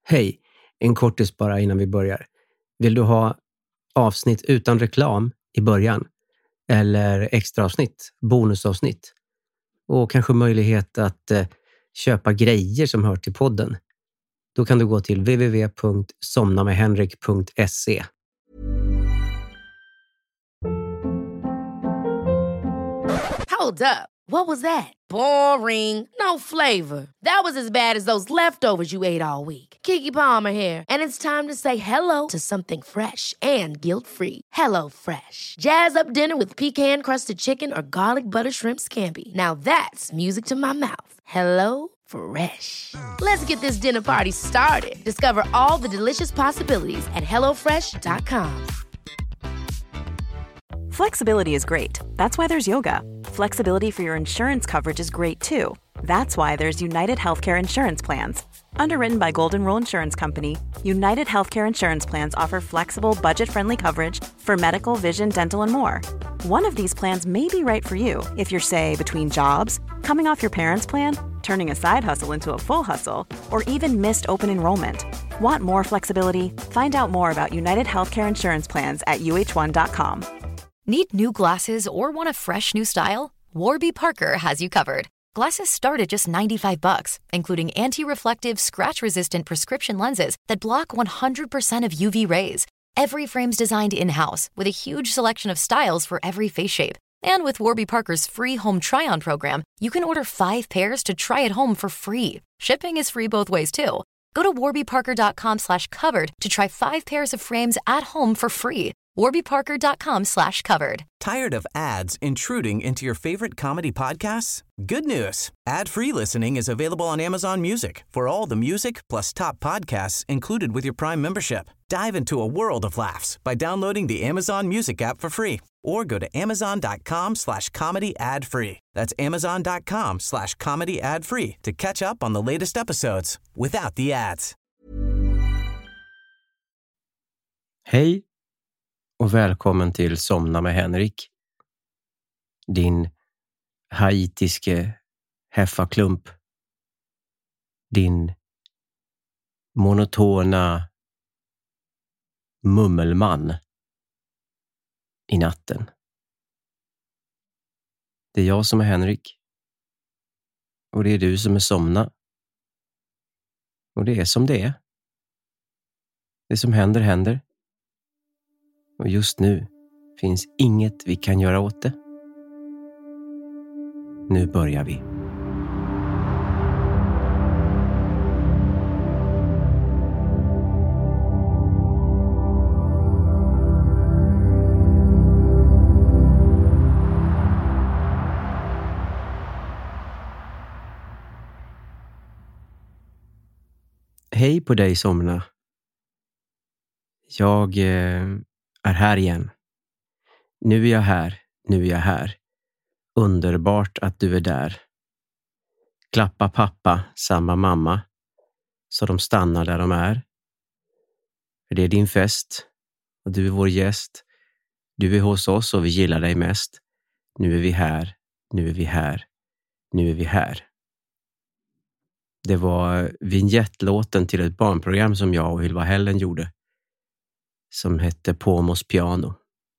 Hej, en kortis bara innan vi börjar. Vill du ha avsnitt utan reklam i början? Eller extra avsnitt, bonusavsnitt? Och kanske möjlighet att köpa grejer som hör till podden? Då kan du gå till www.somnamedhenrik.se. Hold up. What was that? Boring. No flavor. That was as bad as those leftovers you ate all week. Keke Palmer here, and it's time to say hello to something fresh and guilt-free. Hello Fresh. Jazz up dinner with pecan-crusted chicken or garlic butter shrimp scampi. Now that's music to my mouth. Hello Fresh. Let's get this dinner party started. Discover all the delicious possibilities at hellofresh.com. Flexibility is great. That's why there's yoga. Flexibility for your insurance coverage is great too. That's why there's United Healthcare Insurance Plans. Underwritten by Golden Rule Insurance Company, United Healthcare Insurance Plans offer flexible, budget-friendly coverage for medical, vision, dental, and more. One of these plans may be right for you if you're, say, between jobs, coming off your parents' plan, turning a side hustle into a full hustle, or even missed open enrollment. Want more flexibility? Find out more about United Healthcare Insurance Plans at uh1.com. Need new glasses or want a fresh new style? Warby Parker has you covered. Glasses start at just $95, including anti-reflective, scratch-resistant prescription lenses that block 100% of UV rays. Every frame's designed in-house with a huge selection of styles for every face shape. And with Warby Parker's free home try-on program, you can order 5 pairs to try at home for free. Shipping is free both ways, too. Go to warbyparker.com/covered to try 5 pairs of frames at home for free. warbyparker.com/covered. Tired of ads intruding into your favorite comedy podcasts? Good news. Ad-free listening is available on Amazon Music for all the music plus top podcasts included with your Prime membership. Dive into a world of laughs by downloading the Amazon Music app for free or go to amazon.com/comedy ad-free. That's amazon.com/comedy ad-free to catch up on the latest episodes without the ads. Hej och välkommen till Somna med Henrik. Din haitiske heffaklump. Din monotona mummelman i natten. Det är jag som är Henrik. Och det är du som är Somna. Och det är som det är. Det som händer händer. Och just nu finns inget vi kan göra åt det. Nu börjar vi. Hej på dig, Somna. Jag är här igen. Nu är jag här, nu är jag här. Underbart att du är där. Klappa pappa, samma mamma, så de stannar där de är. För det är din fest och du är vår gäst. Du är hos oss och vi gillar dig mest. Nu är vi här, nu är vi här, nu är vi här. Det var vignettlåten till ett barnprogram som jag och Ylva Hällen gjorde. Som hette Pomos piano.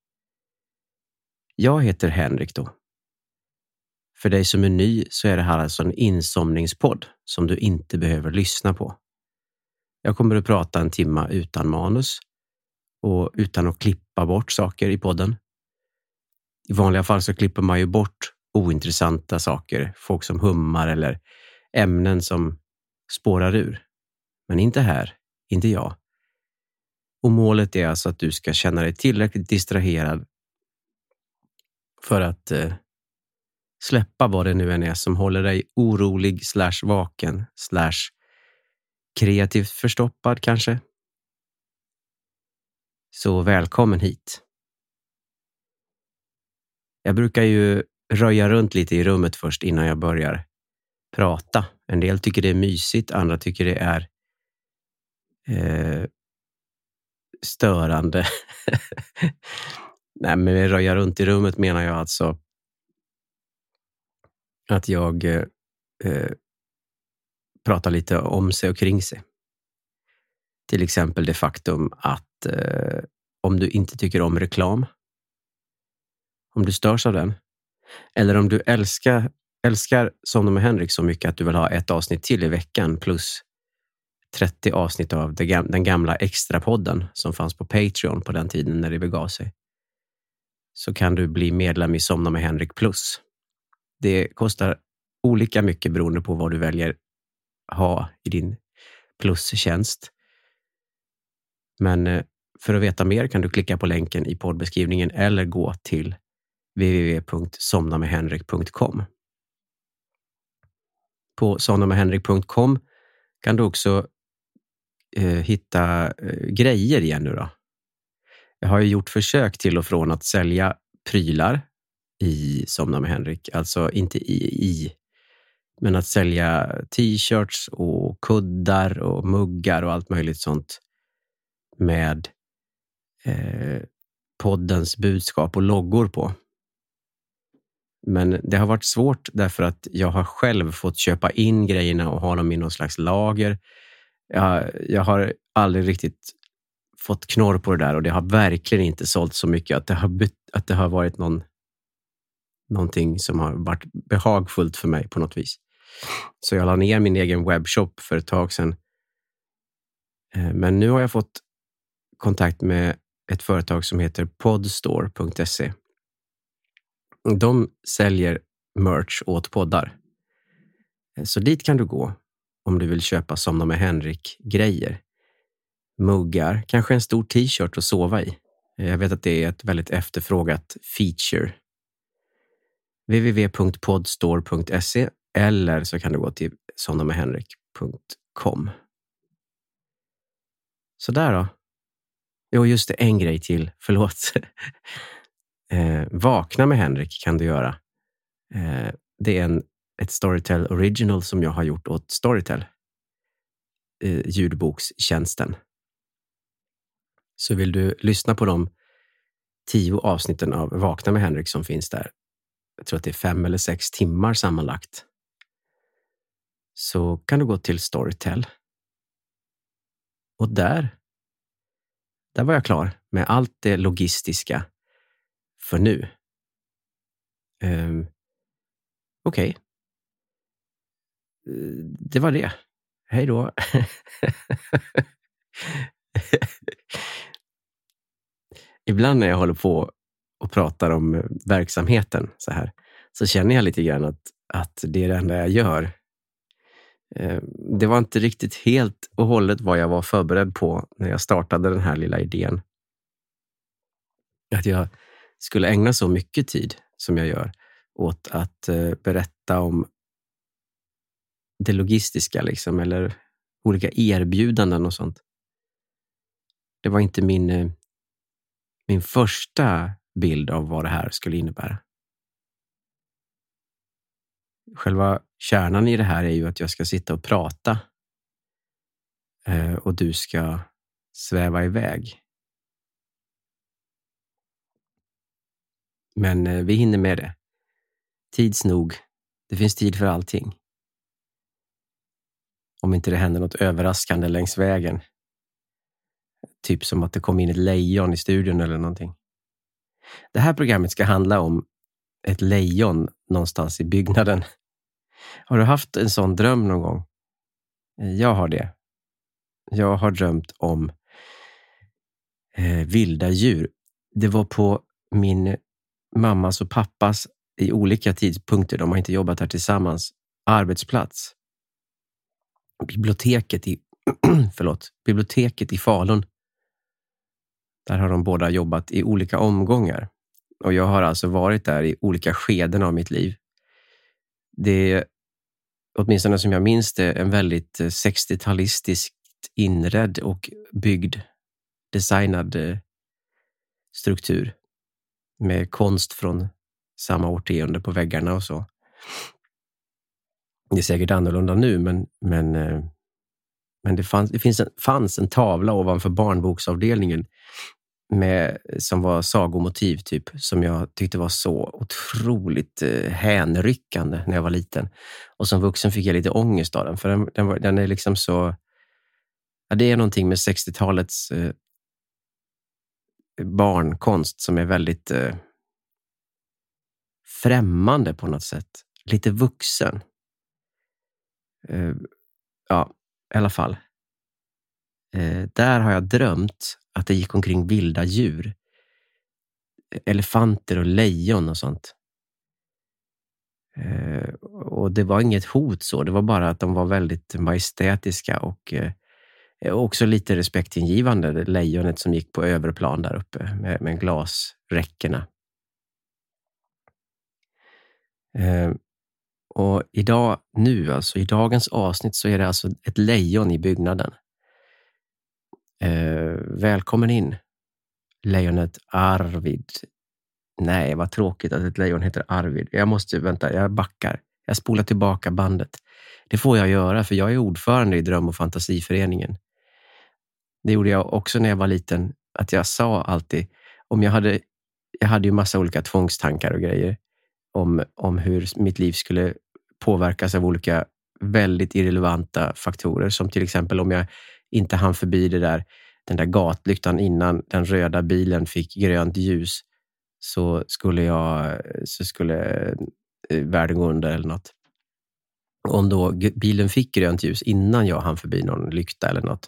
Jag heter Henrik då. För dig som är ny så är det här alltså en insomningspodd som du inte behöver lyssna på. Jag kommer att prata en timme utan manus och utan att klippa bort saker i podden. I vanliga fall så klipper man ju bort ointressanta saker, folk som hummar eller ämnen som spårar ur. Men inte här, inte jag. Och målet är alltså att du ska känna dig tillräckligt distraherad för att släppa vad det nu än är som håller dig orolig / vaken / kreativt förstoppad kanske. Så välkommen hit. Jag brukar ju röja runt lite i rummet först innan jag börjar prata. En del tycker det är mysigt, andra tycker det är störande. Nej, men röja runt i rummet menar jag alltså att jag pratar lite om sig och kring sig. Till exempel det faktum att om du inte tycker om reklam, om du störs av den, eller om du älskar Somna med Henrik så mycket att du vill ha ett avsnitt till i veckan plus 30 avsnitt av den gamla extrapodden som fanns på Patreon på den tiden när det begav sig, så kan du bli medlem i Somna med Henrik Plus. Det kostar olika mycket beroende på vad du väljer ha i din plustjänst. Men för att veta mer kan du klicka på länken i poddbeskrivningen eller gå till www.somnamedhenrik.com. På somnamedhenrik.com kan du också hitta grejer igen nu då. Jag har ju gjort försök till och från att sälja prylar i Somna med Henrik. Alltså inte men att sälja t-shirts och kuddar och muggar och allt möjligt sånt med poddens budskap och loggor på. Men det har varit svårt därför att jag har själv fått köpa in grejerna och ha dem i någon slags lager. Jag har aldrig riktigt fått knorr på det där och det har verkligen inte sålt så mycket att det har varit någonting som har varit behagfullt för mig på något vis. Så jag la ner min egen webbshop för ett tag sedan. Men nu har jag fått kontakt med ett företag som heter podstore.se. De säljer merch åt poddar. Så dit kan du gå om du vill köpa Somna med Henrik-grejer. Muggar, kanske en stor t-shirt att sova i. Jag vet att det är ett väldigt efterfrågat feature. www.podstore.se eller så kan du gå till somnamedhenrik.com. Så där då. Jo, just det, en grej till. Förlåt. Vakna med Henrik kan du göra. Det är ett Storytel Original som jag har gjort åt Storytel. Ljudbokstjänsten. Så vill du lyssna på de 10 avsnitten av Vakna med Henrik som finns där. Jag tror att det är 5 eller 6 timmar sammanlagt. Så kan du gå till Storytel. Och där var jag klar med allt det logistiska för nu. Okej. Det var det. Hej då. Ibland när jag håller på och pratar om verksamheten så här, så känner jag lite grann att det är det enda jag gör. Det var inte riktigt helt och hållet vad jag var förberedd på när jag startade den här lilla idén. Att jag skulle ägna så mycket tid som jag gör åt att berätta om det logistiska liksom, eller olika erbjudanden och sånt. Det var inte min första bild av vad det här skulle innebära. Själva kärnan i det här är ju att jag ska sitta och prata och du ska sväva iväg. Men vi hinner med det. Tids nog. Det finns tid för allting. Om inte det händer något överraskande längs vägen. Typ som att det kom in ett lejon i studion eller någonting. Det här programmet ska handla om ett lejon någonstans i byggnaden. Har du haft en sån dröm någon gång? Jag har det. Jag har drömt om vilda djur. Det var på min mammas och pappas i olika tidpunkter, de har inte jobbat här tillsammans, arbetsplats. Biblioteket i Falun. Där har de båda jobbat i olika omgångar. Och jag har alltså varit där i olika skeden av mitt liv. Det är, åtminstone som jag minns det, en väldigt 60-talistiskt inredd och byggd, designad struktur. Med konst från samma årtionde på väggarna och så. Det är säkert annorlunda nu, men det fanns en tavla ovanför barnboksavdelningen som var sagomotiv typ, som jag tyckte var så otroligt hänryckande när jag var liten. Och som vuxen fick jag lite ångest av den, för den är liksom så, det är någonting med 60-talets barnkonst som är väldigt främmande på något sätt. Lite vuxen. Ja, i alla fall. Där har jag drömt att det gick omkring vilda djur. Elefanter och lejon och sånt. Och det var inget hot så. Det var bara att de var väldigt majestätiska och också lite respektingivande. Det lejonet som gick på överplan där uppe med glasräckena. Och idag, alltså i dagens avsnitt så är det alltså ett lejon i byggnaden. Välkommen in, lejonet Arvid. Nej, vad tråkigt att ett lejon heter Arvid. Jag backar. Jag spolar tillbaka bandet. Det får jag göra för jag är ordförande i Dröm- och fantasiföreningen. Det gjorde jag också när jag var liten. Att jag sa alltid, jag hade ju massa olika tvångstankar och grejer. Om hur mitt liv skulle påverkas av olika väldigt irrelevanta faktorer. Som till exempel om jag inte hann förbi den där gatlyktan innan den röda bilen fick grönt ljus. Så skulle världen gå under eller något. Om då bilen fick grönt ljus innan jag hann förbi någon lykta eller något.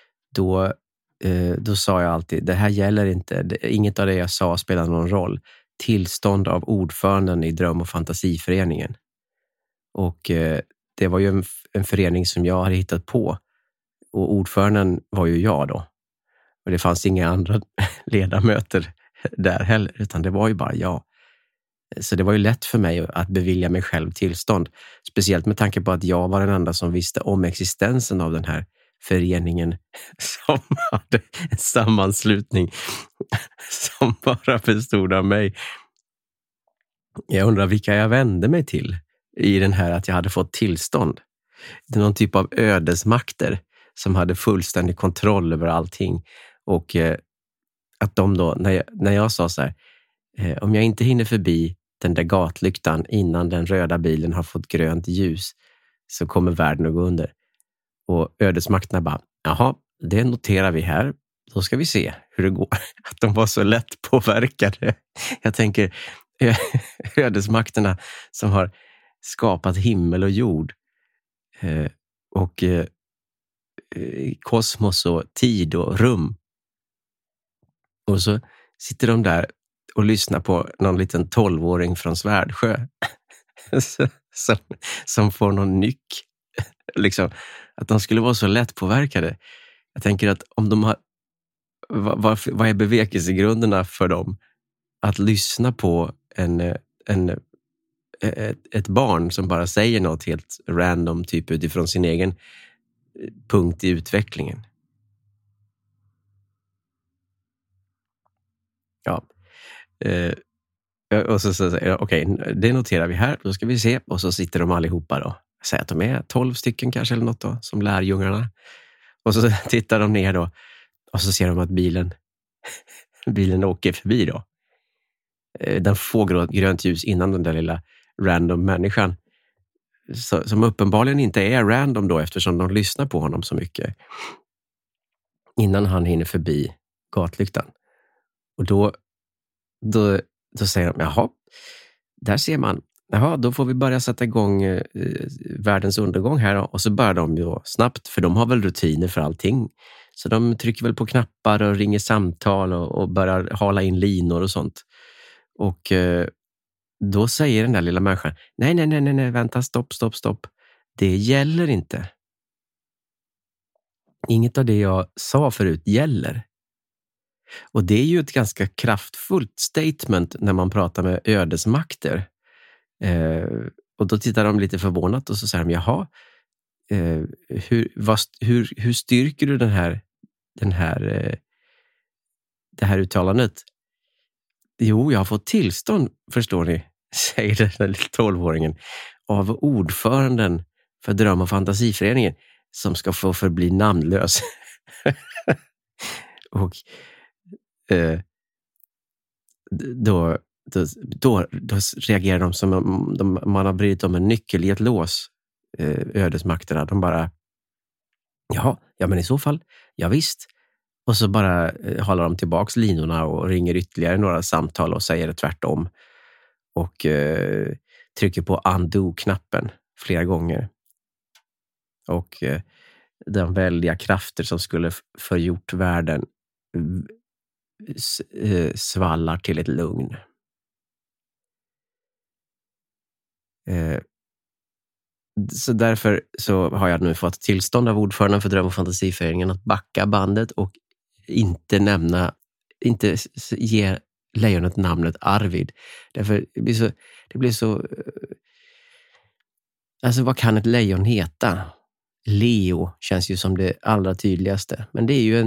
Då sa jag alltid, det här gäller inte. Inget av det jag sa spelar någon roll. Tillstånd av ordföranden i Dröm- och fantasiföreningen. Och det var ju en förening som jag hade hittat på. Och ordföranden var ju jag då. Och det fanns inga andra ledamöter där heller, utan det var ju bara jag. Så det var ju lätt för mig att bevilja mig själv tillstånd. Speciellt med tanke på att jag var den enda som visste om existensen av den här föreningen som hade en sammanslutning som bara bestod av mig. Jag undrar vilka jag vände mig till i den här att jag hade fått tillstånd. Det är någon typ av ödesmakter som hade fullständig kontroll över allting. Och att de då, när jag sa så här, om jag inte hinner förbi den där gatlyktan innan den röda bilen har fått grönt ljus så kommer världen att gå under. Och ödesmakterna bara, jaha, det noterar vi här. Då ska vi se hur det går. Att de var så lätt påverkade. Jag tänker, ödesmakterna som har skapat himmel och jord och kosmos och tid och rum. Och så sitter de där och lyssnar på någon liten 12-åring från Svärdsjö som får någon nyck. Liksom, att de skulle vara så lätt påverkade. Jag tänker att om de har, vad är bevekelsegrunderna för dem att lyssna på ett barn som bara säger något helt random typ utifrån sin egen punkt i utvecklingen. Ja. Och så säger okej, det noterar vi här. Då ska vi se. Och så sitter de allihopa då. Säg att de är 12 stycken kanske eller något då, som lärjungarna. Och så tittar de ner då. Och så ser de att bilen åker förbi då. Den får grönt ljus innan den där lilla random människan. Som uppenbarligen inte är random då eftersom de lyssnar på honom så mycket. Innan han hinner förbi gatlyktan. Och då säger de, jaha, där ser man. Jaha, då får vi börja sätta igång världens undergång här då. Och så börjar de ju snabbt, för de har väl rutiner för allting. Så de trycker väl på knappar och ringer samtal och börjar hala in linor och sånt. Och då säger den där lilla människan, nej, vänta, stopp. Det gäller inte. Inget av det jag sa förut gäller. Och det är ju ett ganska kraftfullt statement när man pratar med ödesmakter. Och då tittar de lite förvånat och så säger de, jaha, hur styrker du det här uttalandet? Jo, jag har fått tillstånd, förstår ni, säger den där lilla 12-åringen, av ordföranden för Dröm- och fantasiföreningen som ska få förbli namnlös. Och då reagerar de som om man har brytt om en nyckel i ett lås, ödesmakterna. De bara, Ja, men i så fall, ja visst. Och så bara håller de tillbaks linorna och ringer ytterligare några samtal och säger det tvärtom. Och trycker på undo-knappen flera gånger. Och de väldiga krafter som skulle förgjort världen svallar till ett lugn. Så därför så har jag nu fått tillstånd av ordföranden för Dröm- och fantasiföreningen att backa bandet och inte ge lejonet namnet Arvid. Därför det blir så alltså vad kan ett lejon heta? Leo känns ju som det allra tydligaste. Men det är ju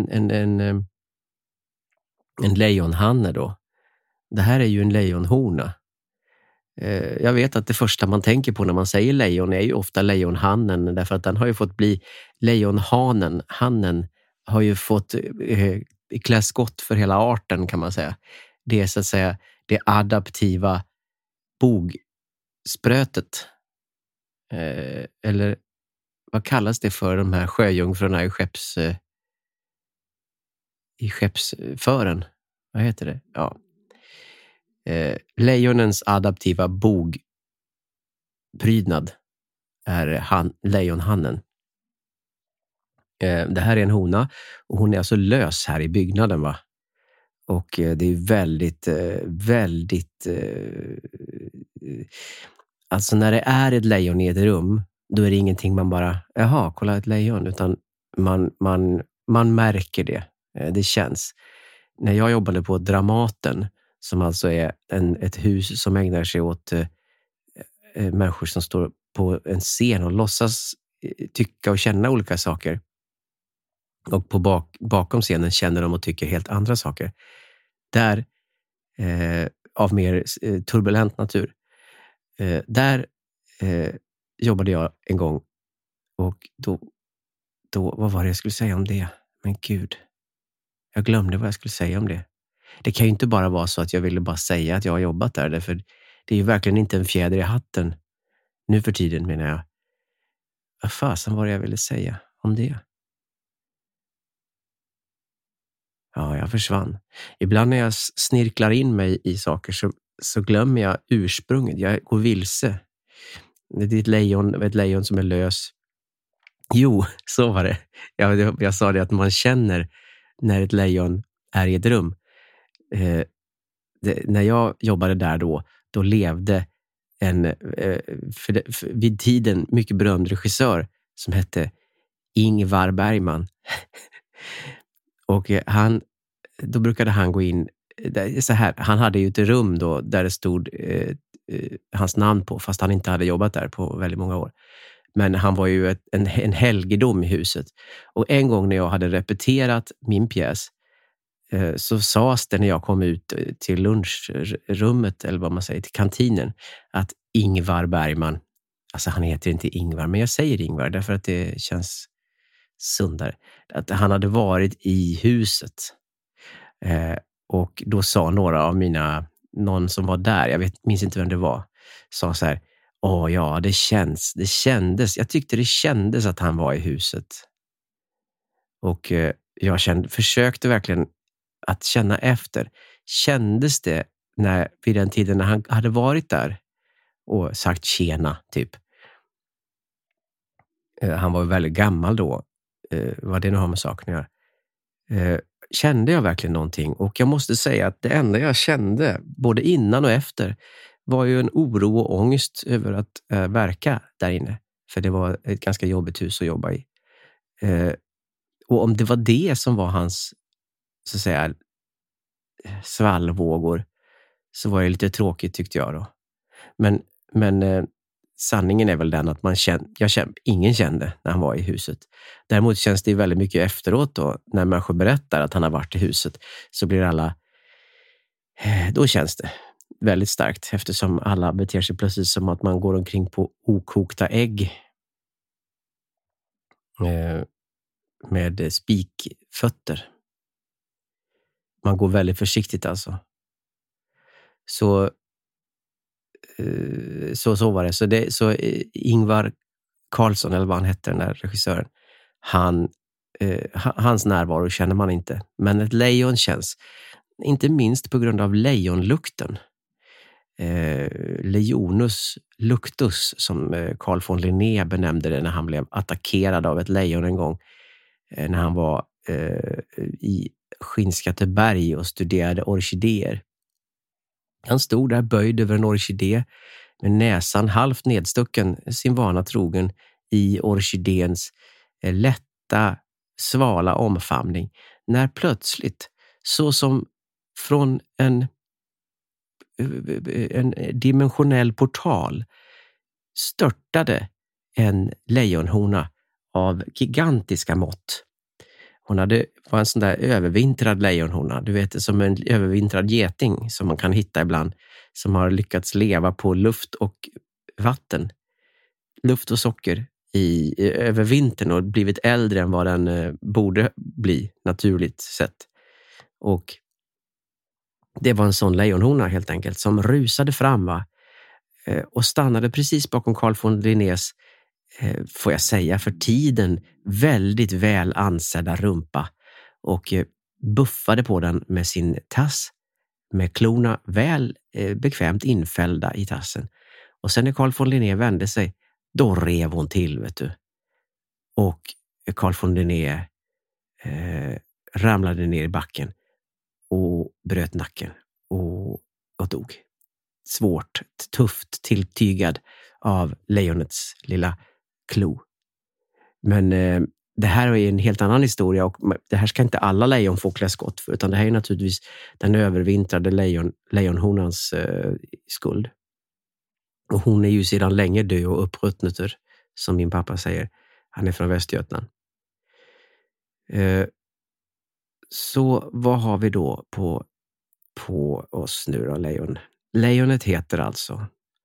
en lejonhanne då. Det här är ju en lejonhona. Jag vet att det första man tänker på när man säger lejon är ju ofta lejonhannen, därför att den har ju fått bli lejonhanen. Hannen har ju fått klä skott för hela arten, kan man säga. Det är så att säga det adaptiva bogsprötet. Eller vad kallas det för, de här sjöjungfrurna i skeppsfören? Vad heter det? Ja. Lejonens adaptiva bogprydnad är lejonhannen. Det här är en hona och hon är alltså lös här i byggnaden, va? Och det är väldigt alltså när det är ett lejon i ett rum, då är det ingenting man bara, jaha, kolla ett lejon, utan man märker det. Det känns. När jag jobbade på Dramaten, som alltså är ett hus som ägnar sig åt människor som står på en scen och låtsas tycka och känna olika saker. Och bakom scenen känner de och tycker helt andra saker. Där, av mer turbulent natur. Där jobbade jag en gång. Och då, vad var det jag skulle säga om det? Men gud, jag glömde vad jag skulle säga om det. Det kan ju inte bara vara så att jag ville bara säga att jag har jobbat där. Därför det är ju verkligen inte en fjäder i hatten. Nu för tiden, menar jag. Vad fasen var det jag ville säga om det? Ja, jag försvann. Ibland när jag snirklar in mig i saker så glömmer jag ursprunget. Jag går vilse. Det är ett lejon som är lös. Jo, så var det. Jag sa det att man känner när ett lejon är i ett rum. När jag jobbade där då levde en vid tiden mycket berömd regissör som hette Ingvar Bergman. Och då brukade han gå in så här. Han hade ju ett rum då där det stod hans namn på, fast han inte hade jobbat där på väldigt många år. Men han var ju en helgedom i huset. Och en gång när jag hade repeterat min pjäs så sades det när jag kom ut till lunchrummet, eller vad man säger, till kantinen, att Ingvar Bergman, alltså han heter inte Ingvar, men jag säger Ingvar därför att det känns sundare, att han hade varit i huset. Och då sa några av någon som var där, minns inte vem det var, sa så här: ja, det kändes, jag tyckte det kändes att han var i huset. Och jag försökte verkligen att känna efter. Kändes det vid den tiden när han hade varit där och sagt tjena, typ. Han var väldigt gammal då. Vad det nu har med saken att göra. Kände jag verkligen någonting? Och jag måste säga att det enda jag kände, både innan och efter, var ju en oro och ångest över att verka där inne. För det var ett ganska jobbigt hus att jobba i. Och om det var det som var hans, så att säga, svallvågor, så var det lite tråkigt, tyckte jag då. Men sanningen är väl den att ingen kände när han var i huset. Däremot känns det väldigt mycket efteråt då, när människor berättar att han har varit i huset, så blir alla, då känns det väldigt starkt, eftersom alla beter sig plötsligt som att man går omkring på okokta ägg med spikfötter. Man går väldigt försiktigt alltså. Så var det. Så Ingvar Carlsson, eller vad han hette, den där regissören, hans närvaro känner man inte. Men ett lejon känns, inte minst på grund av lejonlukten. Lejonus luctus, som Carl von Linné benämnde det när han blev attackerad av ett lejon en gång. När han var i Skinnskatteberg och studerade orkidéer. Han stod där böjd över en orkidé med näsan halvt nedstucken, sin vana trogen, i orkidéns lätta, svala omfamning. När plötsligt, så som från en dimensionell portal, störtade en lejonhona av gigantiska mått. Hon var en sån där övervintrad lejonhona. Du vet, som en övervintrad geting som man kan hitta ibland. Som har lyckats leva på luft och vatten. Luft och socker över vintern och blivit äldre än vad den borde bli naturligt sett. Och det var en sån lejonhona helt enkelt som rusade fram och stannade precis bakom Carl von Linnés, får jag säga, för tiden väldigt väl ansedda rumpa och buffade på den med sin tass med klorna väl bekvämt infällda i tassen. Och sen när Carl von Linné vände sig, då rev hon till, vet du. Och Carl von Linné ramlade ner i backen och bröt nacken och dog. Svårt, tufft tilltygad av lejonets lilla klo. Men det här är en helt annan historia, och det här ska inte alla lejon få klä skott för, utan det här är naturligtvis den övervintrade lejonhonans skuld. Och hon är ju sedan länge död och uppruttnuter, som min pappa säger. Han är från Västergötland. Så vad har vi då på oss nu då, lejon? Lejonet heter alltså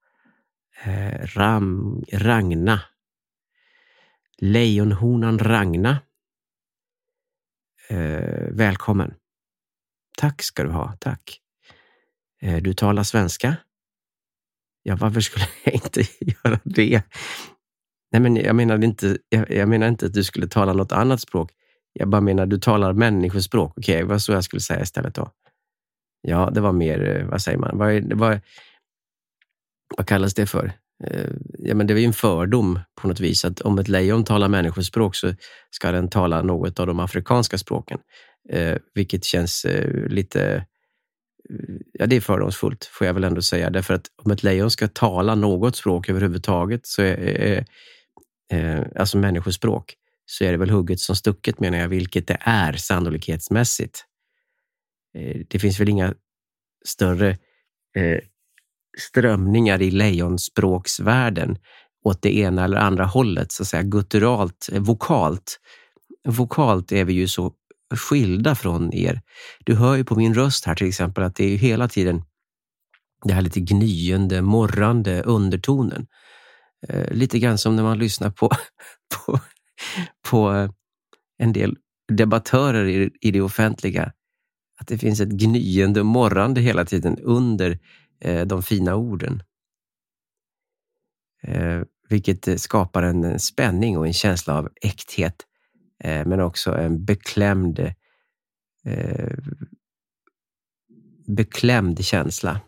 Ragna. Lejonhonan Ragna. Välkommen. Tack ska du ha, tack. Du talar svenska? Ja, varför skulle jag inte göra det? Nej, men jag menar inte att du skulle tala något annat språk. Jag bara menar du talar människospråk. Okej, vad så jag skulle säga istället då? Ja, det var mer, vad säger man? Vad kallas det för? Ja, men det var ju en fördom på något vis att om ett lejon talar människospråk så ska den tala något av de afrikanska språken. Vilket känns lite... Ja, det är fördomsfullt, får jag väl ändå säga. Därför att om ett lejon ska tala något språk överhuvudtaget, så alltså människospråk, så är det väl hugget som stucket, menar jag, vilket det är sannolikhetsmässigt. Det finns väl inga större strömningar i lejonspråksvärlden åt det ena eller andra hållet, så att säga gutturalt, vokalt. Vokalt är vi ju så skilda från er. Du hör ju på min röst här till exempel att det är ju hela tiden det här lite gnyende, morrande undertonen. Lite grann som när man lyssnar på en del debattörer i det offentliga. Att det finns ett gnyende, morrande hela tiden under de fina orden. Vilket skapar en spänning och en känsla av äkthet. Men också en beklämd känsla.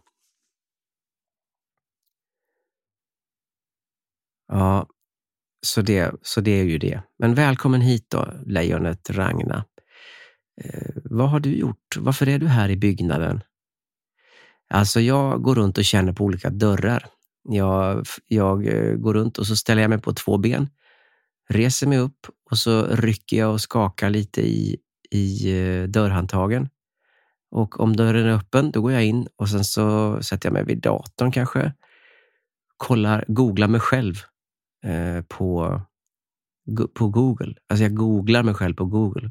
Ja, så det är ju det. Men välkommen hit då, lejonet Ragna. Vad har du gjort? Varför är du här i byggnaden? Alltså jag går runt och känner på olika dörrar. Jag går runt och så ställer jag mig på 2 ben. Reser mig upp och så rycker jag och skakar lite i dörrhandtagen. Och om dörren är öppen, då går jag in och sen så sätter jag mig vid datorn kanske. Googlar mig själv på Google. Alltså jag googlar mig själv på Google.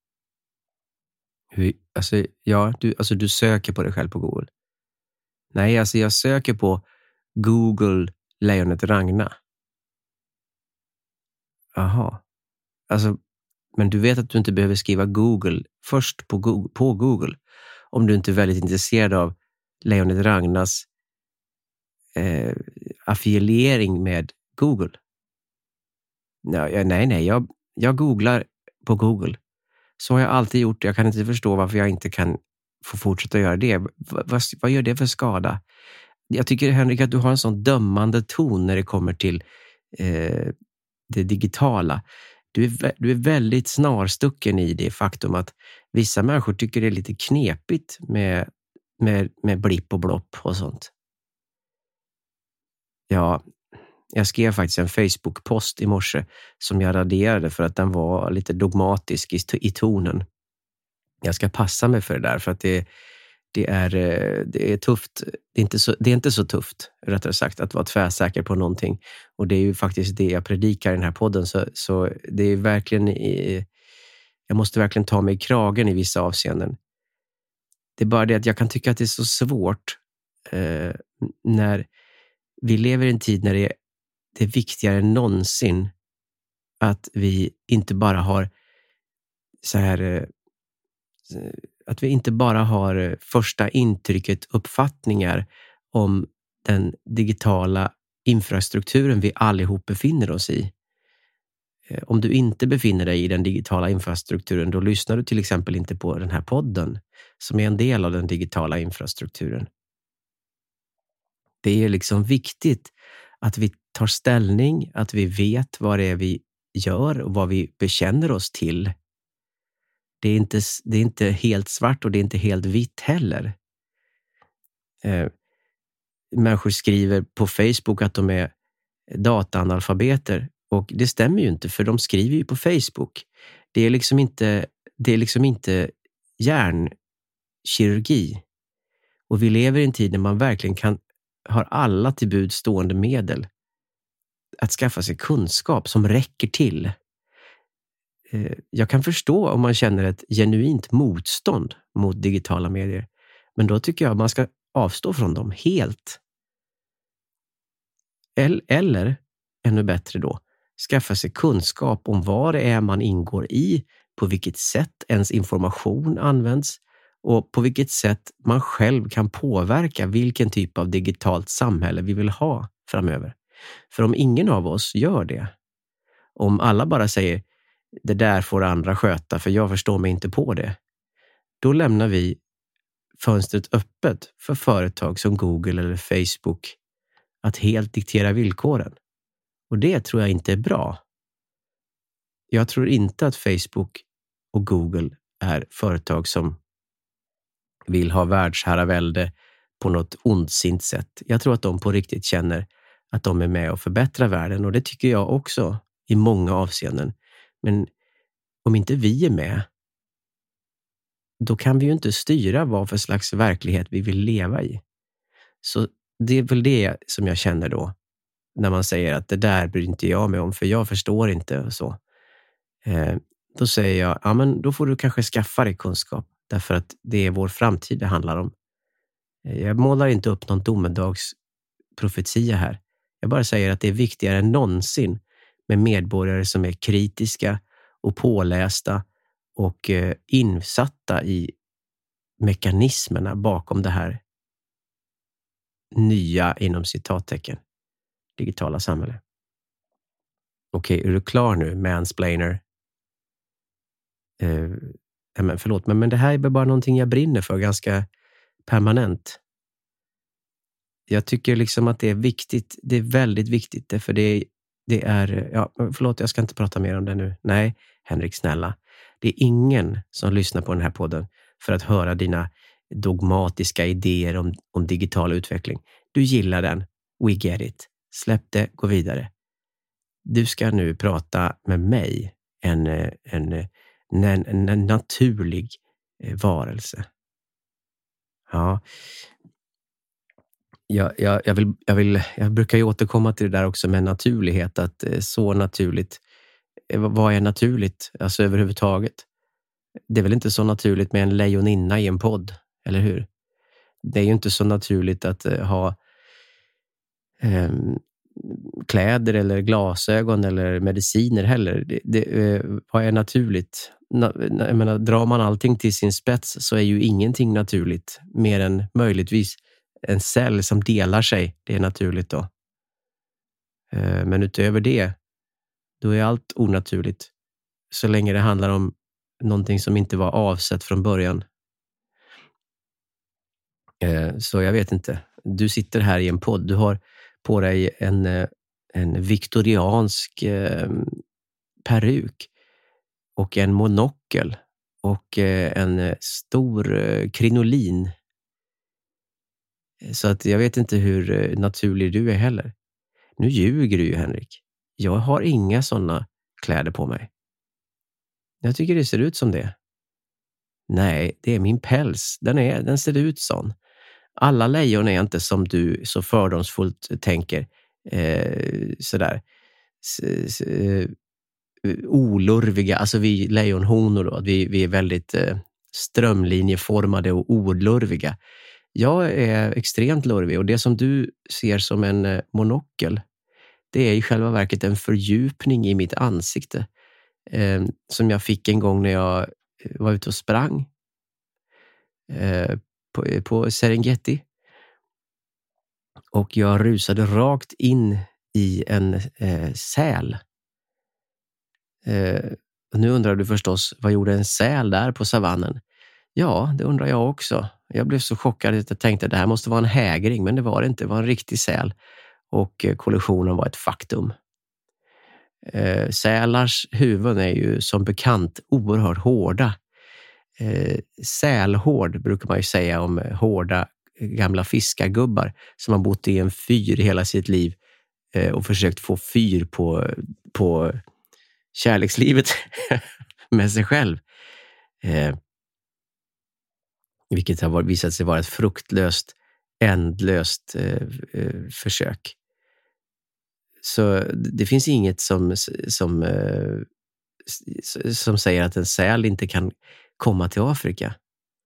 Du söker på dig själv på Google. Nej, alltså jag söker på Google lejonet Ragna. Aha. Alltså, men du vet att du inte behöver skriva Google först på Google om du inte är väldigt intresserad av lejonet Ragnas affiliering med Google. Nej, Jag googlar på Google. Så har jag alltid gjort. Jag kan inte förstå varför jag inte kan få fortsätta göra det. Vad gör det för skada? Jag tycker, Henrik, att du har en sån dömande ton när det kommer till det digitala. Du är väldigt snarstucken i det faktum att vissa människor tycker det är lite knepigt med blipp och blopp och sånt. Ja, jag skrev faktiskt en Facebook-post i morse som jag raderade för att den var lite dogmatisk i tonen. Jag ska passa mig för det där, för att det är tufft. Det är inte så tufft, rättare sagt, att vara tvärsäker på någonting. Och det är ju faktiskt det jag predikar i den här podden. Så det är verkligen... Jag måste verkligen ta mig i kragen i vissa avseenden. Det är bara det att jag kan tycka att det är så svårt när vi lever i en tid när det är viktigare än någonsin att vi inte bara har så här... Att vi inte bara har första intrycket, uppfattningar om den digitala infrastrukturen vi allihop befinner oss i. Om du inte befinner dig i den digitala infrastrukturen, då lyssnar du till exempel inte på den här podden som är en del av den digitala infrastrukturen. Det är liksom viktigt att vi tar ställning, att vi vet vad det är vi gör och vad vi bekänner oss till. Det är inte helt svart och det är inte helt vitt heller. Människor skriver på Facebook att de är dataanalfabeter, och det stämmer ju inte, för de skriver ju på Facebook. Det är liksom inte hjärnkirurgi. Och vi lever i en tid när man verkligen har alla till bud stående medel att skaffa sig kunskap som räcker till. Jag kan förstå om man känner ett genuint motstånd mot digitala medier. Men då tycker jag man ska avstå från dem helt. Eller, ännu bättre då, skaffa sig kunskap om vad det är man ingår i, på vilket sätt ens information används och på vilket sätt man själv kan påverka vilken typ av digitalt samhälle vi vill ha framöver. För om ingen av oss gör det, om alla bara säger det där får andra sköta för jag förstår mig inte på det, då lämnar vi fönstret öppet för företag som Google eller Facebook att helt diktera villkoren. Och det tror jag inte är bra. Jag tror inte att Facebook och Google är företag som vill ha världsherravälde på något ondsint sätt. Jag tror att de på riktigt känner att de är med och förbättrar världen, och det tycker jag också i många avseenden. Men om inte vi är med, då kan vi ju inte styra vad för slags verklighet vi vill leva i. Så det är väl det som jag känner då, när man säger att det där bryr inte jag mig om för jag förstår inte och så. Då säger jag, ja men då får du kanske skaffa dig kunskap, därför att det är vår framtid det handlar om. Jag målar inte upp någon domedagsprofetia här. Jag bara säger att det är viktigare än någonsin med medborgare som är kritiska och pålästa och insatta i mekanismerna bakom det här nya, inom citattecken, digitala samhälle. Okej, är du klar nu, mansplainer? Men förlåt, men det här är bara någonting jag brinner för ganska permanent. Jag tycker liksom att det är viktigt, det är väldigt viktigt, för det är, ja, förlåt, jag ska inte prata mer om det nu. Nej, Henrik, snälla. Det är ingen som lyssnar på den här podden för att höra dina dogmatiska idéer om digital utveckling. Du gillar den. We get it. Släpp det, gå vidare. Du ska nu prata med mig, en naturlig varelse. Ja. Jag brukar ju återkomma till det där också med naturlighet, att så naturligt, vad är naturligt, alltså överhuvudtaget? Det är väl inte så naturligt med en lejoninna i en podd, eller hur? Det är ju inte så naturligt att ha kläder eller glasögon eller mediciner heller. Vad är naturligt? Jag menar, drar man allting till sin spets så är ju ingenting naturligt, mer än möjligtvis en cell som delar sig. Det är naturligt då. Men utöver det, då är allt onaturligt. så länge det handlar om någonting som inte var avsett från början. Så jag vet inte. Du sitter här i en podd. Du har på dig en viktoriansk peruk och en monokel och en stor krinolin. Så att jag vet inte hur naturlig du är heller. Nu ljuger du ju, Henrik. Jag har inga sådana kläder på mig. Jag tycker det ser ut som det. Nej, det är min päls. Den ser ut sån. Alla lejon är inte som du så fördomsfullt tänker. Sådär. Olurviga. Alltså vi lejonhonor då. Vi är väldigt strömlinjeformade och olurviga. Jag är extremt lurvig och det som du ser som en monokel, det är i själva verket en fördjupning i mitt ansikte som jag fick en gång när jag var ute och sprang på Serengeti. Och jag rusade rakt in i en säl. Och nu undrar du förstås, vad gjorde en säl där på savannen? Ja, det undrar jag också. Jag blev så chockad att jag tänkte att det här måste vara en hägring, men det var det inte. Det var en riktig säl. Och kollisionen var ett faktum. Sälars huvuden är ju som bekant oerhört hårda. Sälhård brukar man ju säga om hårda gamla fiskargubbar som har bott i en fyr hela sitt liv och försökt få fyr på kärlekslivet med sig själv. Vilket har visat sig vara ett fruktlöst, ändlöst försök. Så det finns inget som säger att en säl inte kan komma till Afrika.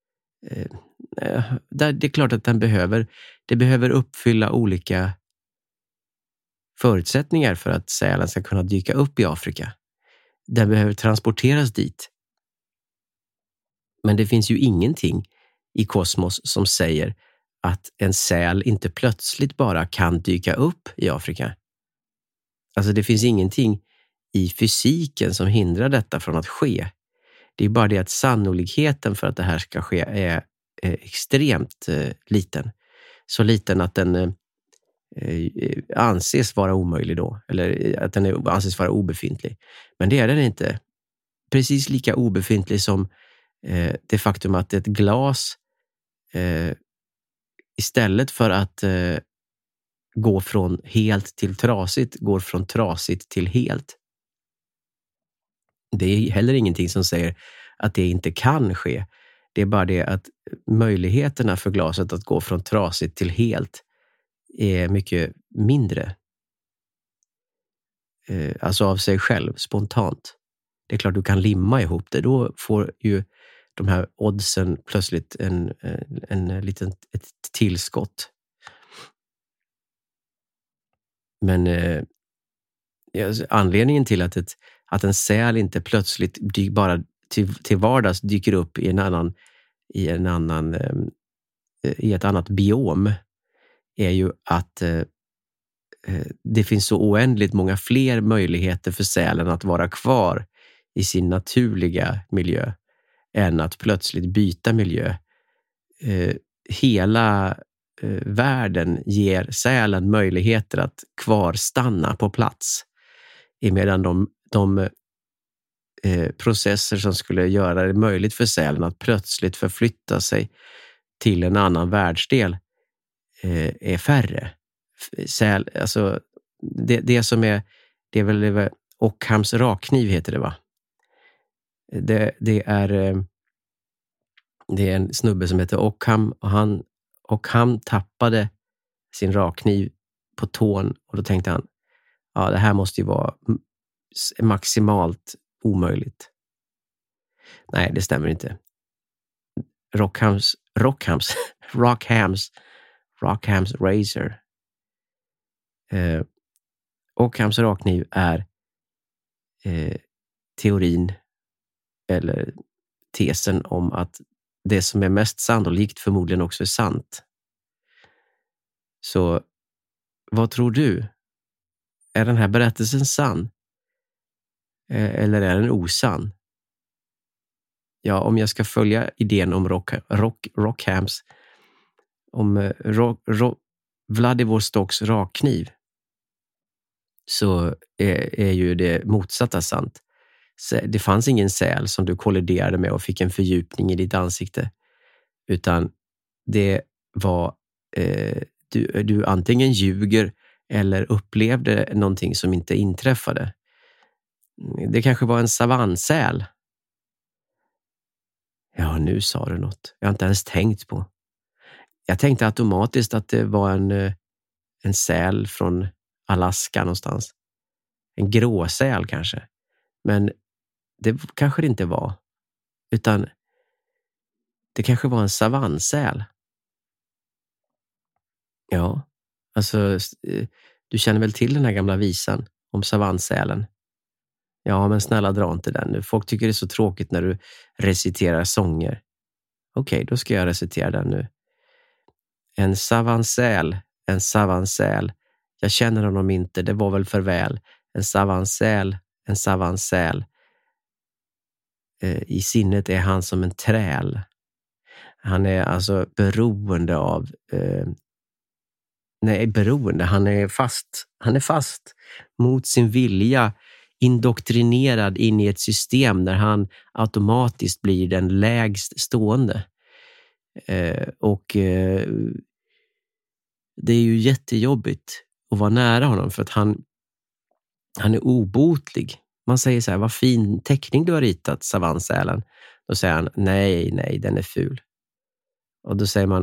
Det är klart att det behöver uppfylla olika förutsättningar för att sälen ska kunna dyka upp i Afrika. Den behöver transporteras dit. Men det finns ju ingenting i kosmos som säger att en säl inte plötsligt bara kan dyka upp i Afrika. Alltså det finns ingenting i fysiken som hindrar detta från att ske. Det är bara det att sannolikheten för att det här ska ske är extremt liten. Så liten att den anses vara omöjlig då. Eller att den anses vara obefintlig. Men det är den inte. Precis lika obefintlig som det faktum att ett glas istället för att gå från helt till trasigt går från trasigt till helt. Det är heller ingenting som säger att det inte kan ske. Det är bara det att möjligheterna för glaset att gå från trasigt till helt är mycket mindre. Alltså av sig själv, spontant. Det är klart du kan limma ihop det. Då får ju de här oddsen plötsligt ett tillskott. Men anledningen till att en säl inte plötsligt bara till vardags dyker upp i ett annat biom är ju att det finns så oändligt många fler möjligheter för sälen att vara kvar i sin naturliga miljö än att plötsligt byta miljö. Hela världen ger sälen möjligheter att kvarstanna på plats. Emedan de processer som skulle göra det möjligt för sälen att plötsligt förflytta sig till en annan världsdel är färre. Alltså det är väl Ockhams rakkniv heter det, va? Det är en snubbe som heter Ockham och han tappade sin rakkniv på tån och då tänkte han, ja, det här måste ju vara maximalt omöjligt. Nej, det stämmer inte. Rockhams razor. Ockhams rakkniv är teorin eller tesen om att det som är mest sannolikt förmodligen också är sant. Så vad tror du? Är den här berättelsen sann? Eller är den osann? Ja, om jag ska följa idén om Rockhams, om Vladivostoks rakkniv, så är ju det motsatta sant. Det fanns ingen säl som du kolliderade med och fick en fördjupning i ditt ansikte. Utan det var du antingen ljuger eller upplevde någonting som inte inträffade. Det kanske var en savannsäl. Ja, nu sa du något. Jag har inte ens tänkt på. Jag tänkte automatiskt att det var en säl från Alaska någonstans. En gråsäl kanske. Men det kanske det inte var. Utan det kanske var en savannsäl. Ja, alltså du känner väl till den här gamla visan om savannsälen? Ja, men snälla dra inte den nu. Folk tycker det är så tråkigt när du reciterar sånger. Okej, då ska jag recitera den nu. En savannsäl. Jag känner honom inte, det var väl för väl. En savannsäl. I sinnet är han som en träl. Han är alltså beroende av... han är fast mot sin vilja, indoktrinerad in i ett system där han automatiskt blir den lägst stående. Det är ju jättejobbigt att vara nära honom för att han är obotlig. Man säger så här, vad fin teckning du har ritat, savannsälen. Då säger han, nej, den är ful. Och då säger man,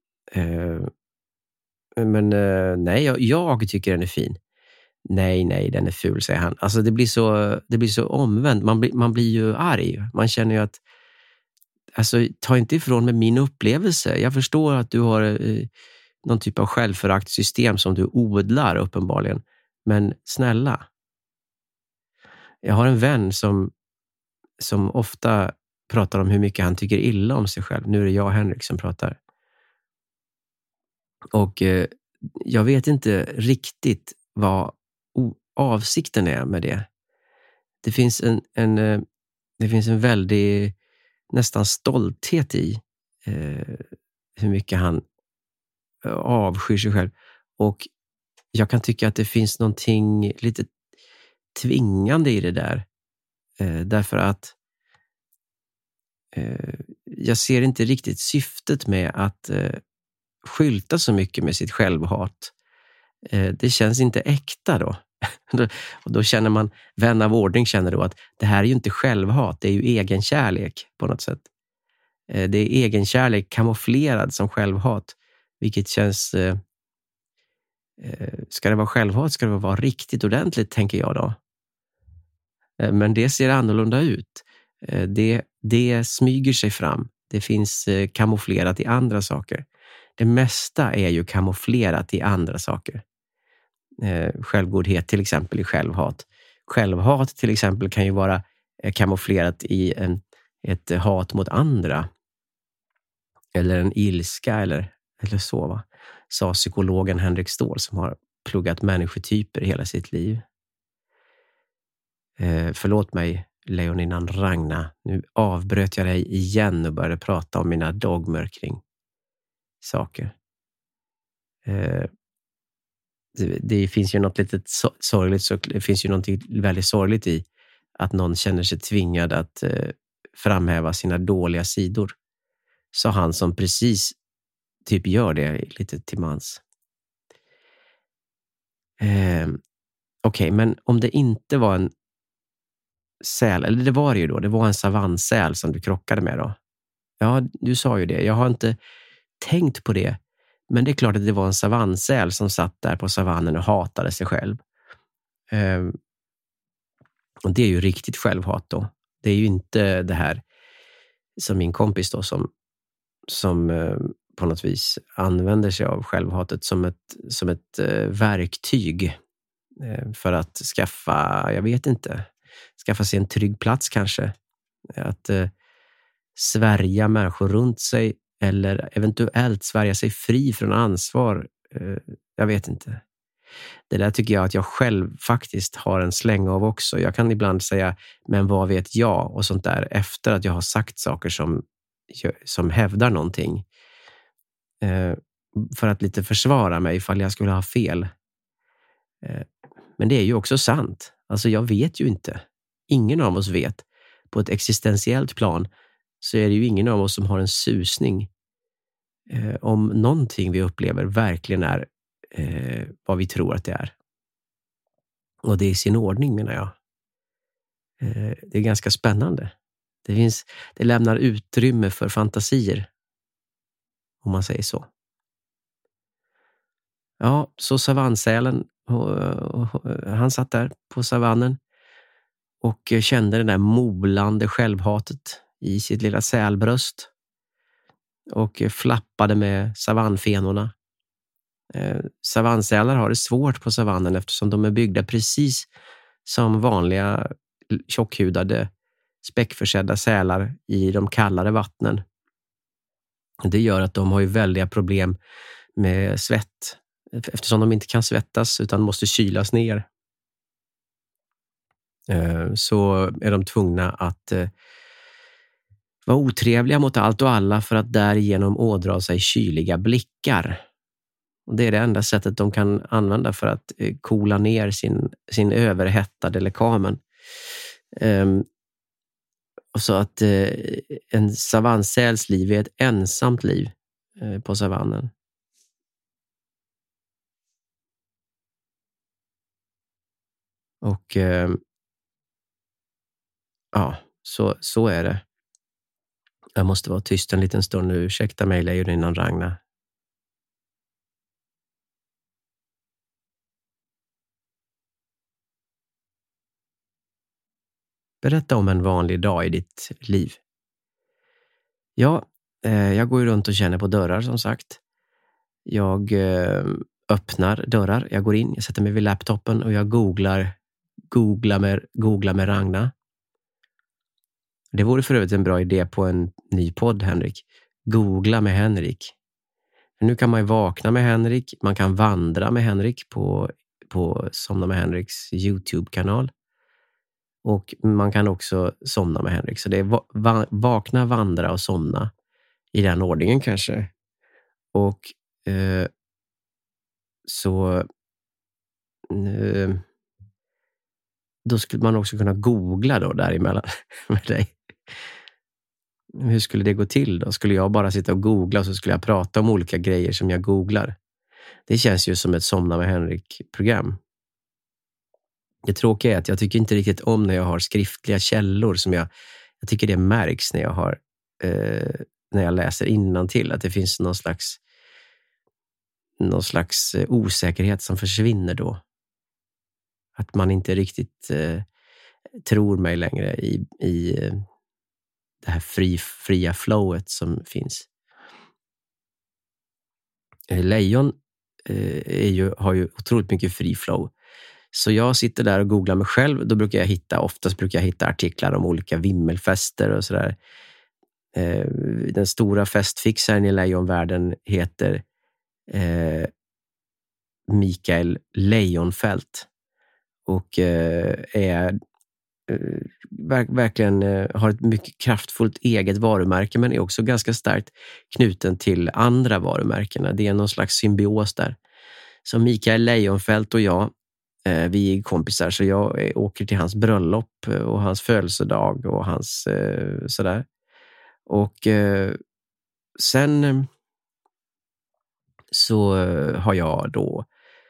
nej, jag tycker den är fin. Nej, den är ful, säger han. Alltså det blir så omvänt. Man blir ju arg. Man känner ju att, alltså ta inte ifrån med min upplevelse. Jag förstår att du har någon typ av självföraktsystem som du odlar uppenbarligen. Men snälla. Jag har en vän som ofta pratar om hur mycket han tycker illa om sig själv. Nu är det jag och Henrik som pratar. Och jag vet inte riktigt vad avsikten är med det. Det finns en väldig nästan stolthet i hur mycket han avskyr sig själv. Och jag kan tycka att det finns någonting lite tvingande i det där. Därför att jag ser inte riktigt syftet med att skylta så mycket med sitt självhat. Det känns inte äkta då. Och då känner man, vän av ordning känner då att det här är ju inte självhat, det är ju egenkärlek på något sätt. Det är egenkärlek kamouflerad som självhat, vilket känns... ska det vara självhat ska det vara riktigt ordentligt, tänker jag då. Men det ser annorlunda ut. Det smyger sig fram. Det finns kamouflerat i andra saker. Det mesta är ju kamouflerat i andra saker. Självgodhet till exempel i självhat. Självhat till exempel kan ju vara kamouflerat i ett hat mot andra. Eller en ilska eller så, va? Sa psykologen Henrik Ståhl som har pluggat människotyper hela sitt liv. Förlåt mig, Leoninan Ragna. Nu avbröt jag dig igen och började prata om mina dogmer kring saker. Det finns ju något litet sorgligt, så det finns ju något väldigt sorgligt i att någon känner sig tvingad att framhäva sina dåliga sidor. Så han som precis typ gör det lite till mans. Okej, men om det inte var en säl, eller det var det ju då, det var en savannsäl som du krockade med då. Ja, du sa ju det. Jag har inte tänkt på det. Men det är klart att det var en savannsäl som satt där på savannen och hatade sig själv. Och det är ju riktigt självhat då. Det är ju inte det här som min kompis då som på något vis använder sig av självhatet som ett verktyg för att skaffa sig en trygg plats kanske. Att svärja människor runt sig eller eventuellt svärja sig fri från ansvar. Jag vet inte. Det där tycker jag att jag själv faktiskt har en släng av också. Jag kan ibland säga, men vad vet jag? Och sånt där efter att jag har sagt saker som hävdar någonting. För att lite försvara mig ifall jag skulle ha fel. Men det är ju också sant. Alltså jag vet ju inte. Ingen av oss vet. På ett existentiellt plan så är det ju ingen av oss som har en susning om någonting vi upplever verkligen är vad vi tror att det är. Och det är i sin ordning, menar jag. Det är ganska spännande. Det lämnar utrymme för fantasier, om man säger så. Ja, så savannsälen, han satt där på savannen och kände det där molande självhatet i sitt lilla sälbröst och flappade med savannfenorna. Savannsälar har det svårt på savannen eftersom de är byggda precis som vanliga tjockhudade späckförsedda sälar i de kallare vattnen. Det gör att de har ju väldiga problem med svett eftersom de inte kan svettas utan måste kylas ner. Så är de tvungna att vara otrevliga mot allt och alla för att därigenom ådra sig kyliga blickar. Och det är det enda sättet de kan använda för att kola ner sin överhettade lekamen. Och så att en savannsäls liv är ett ensamt liv på savannen. Och ja, så är det. Jag måste vara tyst en liten stund nu. Ursäkta mig, lejoninnan Ragna. Berätta om en vanlig dag i ditt liv. Ja, jag går ju runt och känner på dörrar som sagt. Jag öppnar dörrar, jag går in, jag sätter mig vid laptopen och jag googlar med Ragna. Det vore för övrigt en bra idé på en ny podd, Henrik. Googla med Henrik. Nu kan man ju vakna med Henrik, man kan vandra med Henrik på Somna med Henriks YouTube-kanal. Och man kan också somna med Henrik. Så det är vakna, vandra och somna i den ordningen kanske. Och då skulle man också kunna googla då däremellan med dig. Hur skulle det gå till då? Skulle jag bara sitta och googla och så skulle jag prata om olika grejer som jag googlar? Det känns ju som ett Somna med Henrik-program. Det tråkiga är att jag tycker inte riktigt om när jag har skriftliga källor som jag tycker det märks när jag har när jag läser innantill att det finns någon slags osäkerhet som försvinner då. Att man inte riktigt tror mig längre i det här fria flowet som finns. Lejon har ju otroligt mycket free flow. Så jag sitter där och googlar mig själv. Då oftast brukar jag hitta artiklar om olika vimmelfester och sådär. Den stora festfixaren i lejonvärlden heter Mikael Lejonfelt. Och verkligen har ett mycket kraftfullt eget varumärke men är också ganska starkt knuten till andra varumärkena. Det är någon slags symbios där. Så Mikael Lejonfelt och jag, vi är kompisar så jag åker till hans bröllop och hans födelsedag och hans sådär. Och sen så har jag då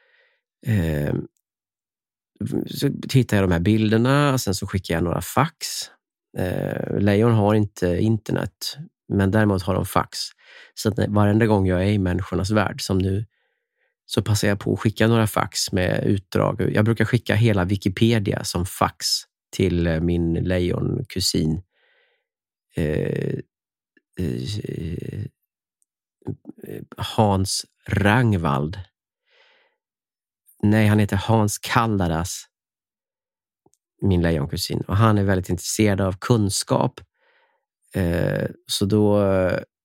så tittar jag de här bilderna och sen så skickar jag några fax. Lejon har inte internet men däremot har de fax. Så att varenda gång jag är i människornas värld som nu så passar jag på att skicka några fax med utdrag. Jag brukar skicka hela Wikipedia som fax till min lejonkusin Hans Rangvald. Nej, han heter Hans Kaldaras, min lejonkusin. Och han är väldigt intresserad av kunskap. Så då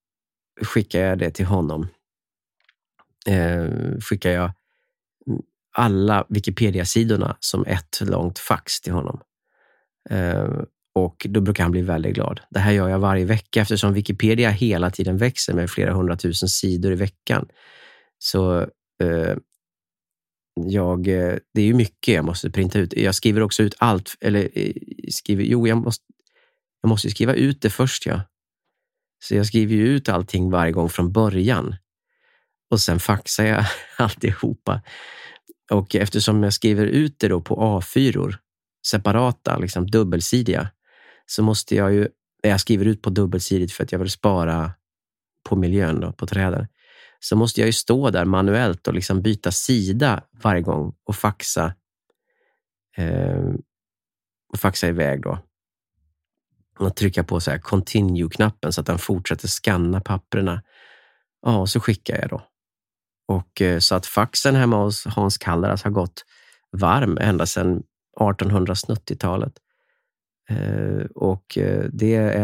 skickar jag det till honom. Skickar jag alla Wikipedia-sidorna som ett långt fax till honom. Och då brukar han bli väldigt glad. Det här gör jag varje vecka eftersom Wikipedia hela tiden växer med flera 100 000 sidor i veckan. Så det är ju mycket jag måste printa ut. Jag skriver också ut allt, jag måste skriva ut det först, ja. Så jag skriver ju ut allting varje gång från början. Och sen faxar jag alltihopa. Och eftersom jag skriver ut det då på A4-or, separata, liksom dubbelsidiga, så måste jag skriver ut på dubbelsidigt för att jag vill spara på miljön då, på träden. Så måste jag ju stå där manuellt och liksom byta sida varje gång och faxa iväg då. Och trycka på så här continue-knappen så att den fortsätter skanna papperna. Ja, och så skickar jag då. Och så att faxen hemma hos Hans Kalleras har gått varm ända sedan 1870-talet. Och det är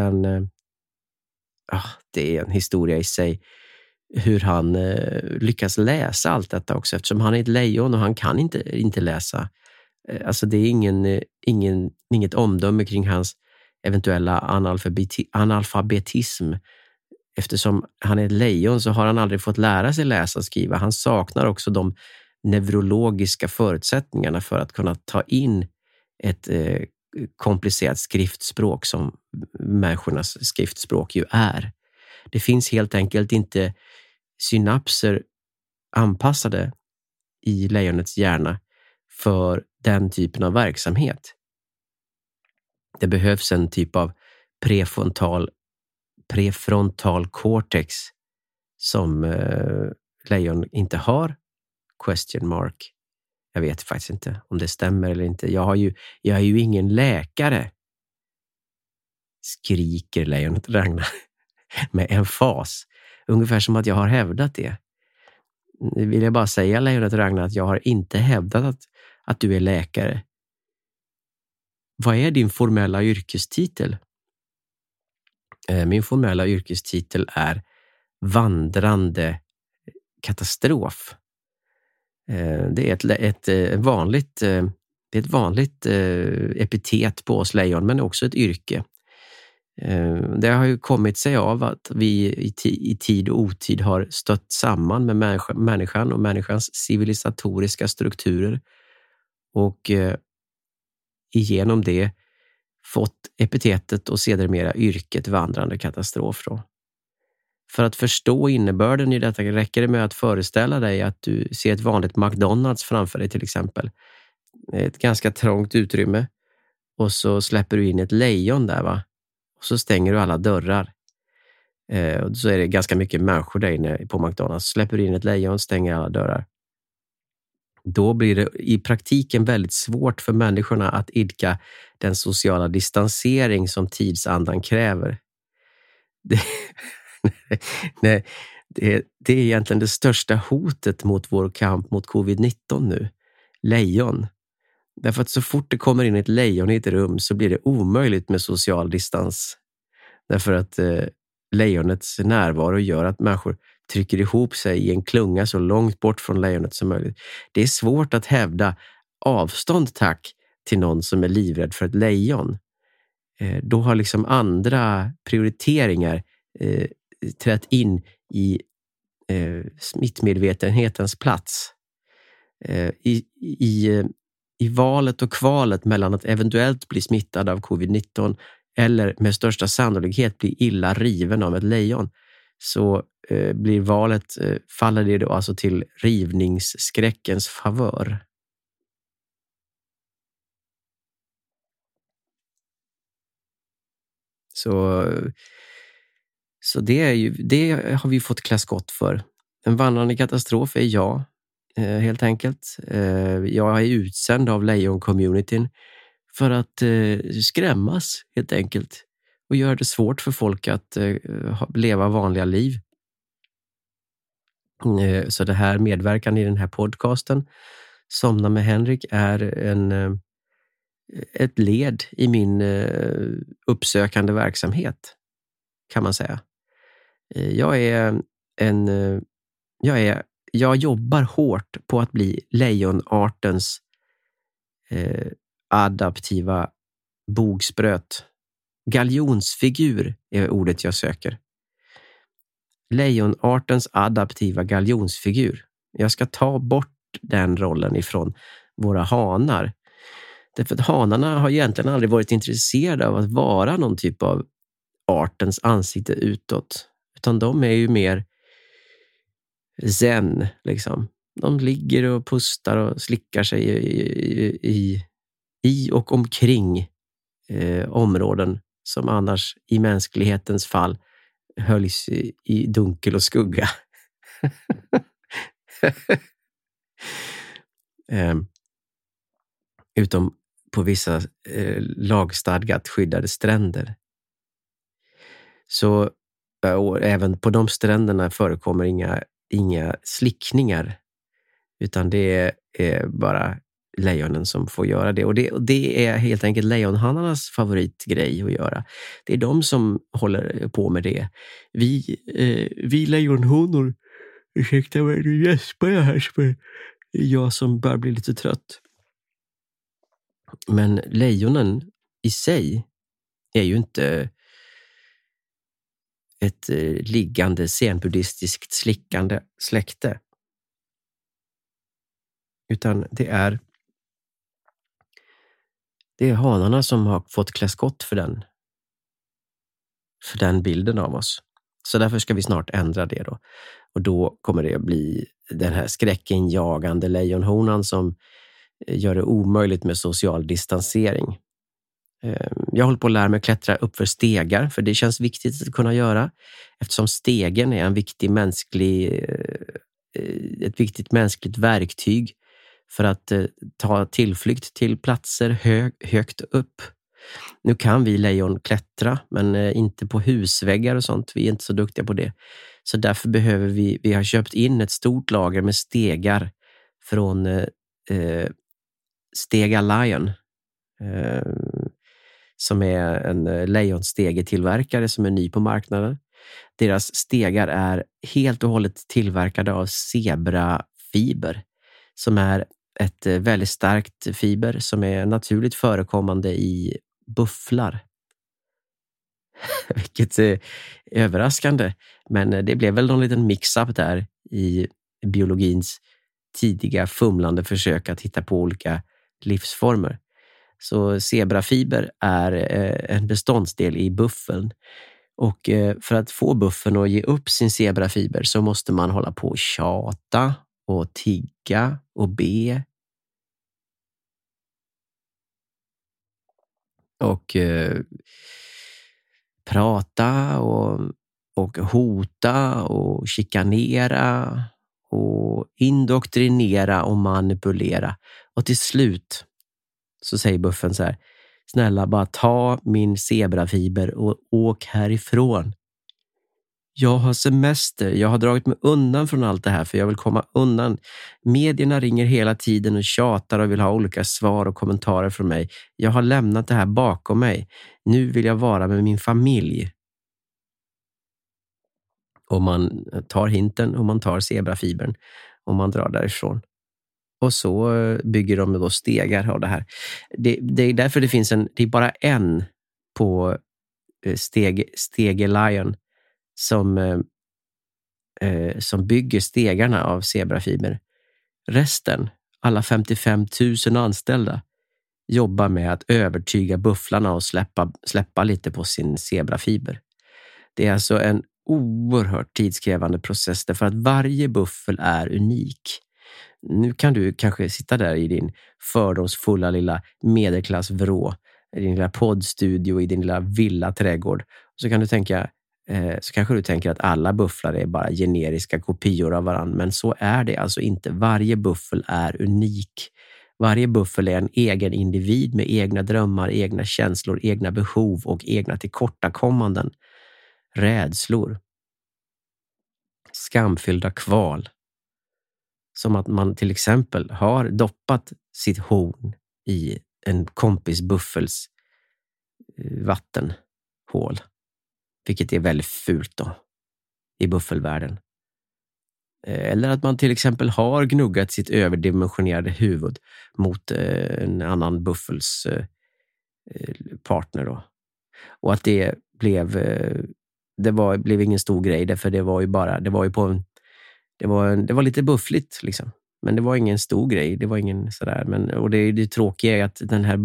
en historia i sig hur han lyckas läsa allt detta också, eftersom han är ett lejon och han kan inte läsa. Alltså det är inget omdöme kring hans eventuella analfabetism. Eftersom han är ett lejon så har han aldrig fått lära sig läsa och skriva. Han saknar också de neurologiska förutsättningarna för att kunna ta in ett komplicerat skriftspråk som människornas skriftspråk ju är. Det finns helt enkelt inte synapser anpassade i lejonets hjärna för den typen av verksamhet. Det behövs en typ av prefrontal cortex som lejon inte har. ? Jag vet faktiskt inte om det stämmer eller inte. Jag är ju ingen läkare. Skriker lejonet Ragnar med emfas. Ungefär som att jag har hävdat det. Nu vill jag bara säga, lejonet Ragnar, att jag har inte hävdat att du är läkare. Vad är din formella yrkestitel? Min formella yrkestitel är vandrande katastrof. Det är ett vanligt epitet på oss lejon, men också ett yrke. Det har ju kommit sig av att vi i tid och otid har stött samman med människan och människans civilisatoriska strukturer och igenom det fått epitetet och sedermera yrket vandrande katastrof då. För att förstå innebörden i detta räcker det med att föreställa dig att du ser ett vanligt McDonald's framför dig till exempel. Ett ganska trångt utrymme och så släpper du in ett lejon där, va? Och så stänger du alla dörrar. Och så är det ganska mycket människor där inne på McDonald's. Släpper du in ett lejon, stänger alla dörrar. Då blir det i praktiken väldigt svårt för människorna att idka den sociala distansering som tidsandan kräver. Det är egentligen det största hotet mot vår kamp mot covid-19 nu. Lejon. Därför att så fort det kommer in ett lejon i ett rum så blir det omöjligt med social distans. Därför att lejonets närvaro gör att människor trycker ihop sig i en klunga så långt bort från lejonet som möjligt. Det är svårt att hävda avstånd tack till någon som är livrädd för ett lejon. Då har liksom andra prioriteringar trätt in i smittmedvetenhetens plats. I valet och kvalet mellan att eventuellt bli smittad av covid-19 eller med största sannolikhet bli illa riven av ett lejon, så blir valet, faller det då alltså till rivningsskräckens favör. Så det har vi fått klä skott för. En vandrande katastrof är jag, helt enkelt. Jag är utsänd av lejon-communityn för att skrämmas, helt enkelt. Och göra det svårt för folk att leva vanliga liv. Så det här medverkan i den här podcasten, Somna med Henrik, är ett led i min uppsökande verksamhet, kan man säga. Jag är jag jobbar hårt på att bli lejonartens adaptiva bogspröt. Galjonsfigur är ordet jag söker. Lejonartens adaptiva galjonsfigur. Jag ska ta bort den rollen ifrån våra hanar. Därför att hanarna har egentligen aldrig varit intresserade av att vara någon typ av artens ansikte utåt. Utan de är ju mer zen, liksom. De ligger och pustar och slickar sig i och omkring områden som annars i mänsklighetens fall hölls i dunkel och skugga. Utom på vissa lagstadgat skyddade stränder. Så även på de stränderna förekommer inga slickningar, utan det är bara lejonen som får göra det. Och det är helt enkelt lejonhannarnas favoritgrej att göra. Det är de som håller på med det. Vi lejonhonor, ursäkta mig, nu gäspar jag här, för jag som börjar bli lite trött. Men lejonen i sig är ju inte ett liggande zenbuddhistiskt slickande släkte. Utan det är hanarna som har fått klä skott för den bilden av oss. Så därför ska vi snart ändra det då. Och då kommer det att bli den här skräckinjagande lejonhonan som gör det omöjligt med social distansering. Jag håller på att lära mig klättra upp för stegar, för det känns viktigt att kunna göra, eftersom stegen är ett viktigt mänskligt verktyg för att ta tillflykt till platser högt upp. Nu kan vi lejon klättra, men inte på husväggar och sånt. Vi är inte så duktiga på det. Så därför behöver vi har köpt in ett stort lager med stegar från Stega Lion, som är en lejonstegetillverkare som är ny på marknaden. Deras stegar är helt och hållet tillverkade av zebrafiber, som är ett väldigt starkt fiber som är naturligt förekommande i bufflar. Vilket är överraskande, men det blev väl någon liten mix-up där i biologins tidiga fumlande försök att hitta på olika livsformer. Så zebrafiber är en beståndsdel i buffeln. Och för att få buffeln att ge upp sin zebrafiber så måste man hålla på och tjata och tigga och be. Och prata och hota och chikanera och indoktrinera och manipulera. Och till slut så säger buffen så här: snälla, bara ta min zebrafiber och åk härifrån. Jag har semester, jag har dragit mig undan från allt det här för jag vill komma undan. Medierna ringer hela tiden och tjatar och vill ha olika svar och kommentarer från mig. Jag har lämnat det här bakom mig. Nu vill jag vara med min familj. Och man tar hinten och man tar zebrafibern och man drar därifrån. Och så bygger de då stegar av det här. Det är därför det finns det är bara en på Stege Lion som bygger stegarna av zebrafiber. Resten, alla 55 000 anställda, jobbar med att övertyga bufflarna och släppa lite på sin zebrafiber. Det är alltså en oerhört tidskrävande process därför att varje buffel är unik. Nu kan du kanske sitta där i din fördomsfulla lilla medelklassvrå, i din lilla poddstudio, i din lilla villaträdgård. Så kan du tänka, så kanske du tänker att alla bufflar är bara generiska kopior av varandra, men så är det alltså inte. Varje buffel är unik. Varje buffel är en egen individ med egna drömmar, egna känslor, egna behov och egna tillkortakommanden, rädslor, skamfyllda kval. Som att man till exempel har doppat sitt horn i en kompis buffels vattenhål. Vilket är väldigt fult då i buffelvärlden. Eller att man till exempel har gnuggat sitt överdimensionerade huvud mot en annan buffels partner då. Och att det blev ingen stor grej, därför det var lite buffligt liksom. Men det var ingen stor grej, det var ingen sådär. Och det tråkiga är att den här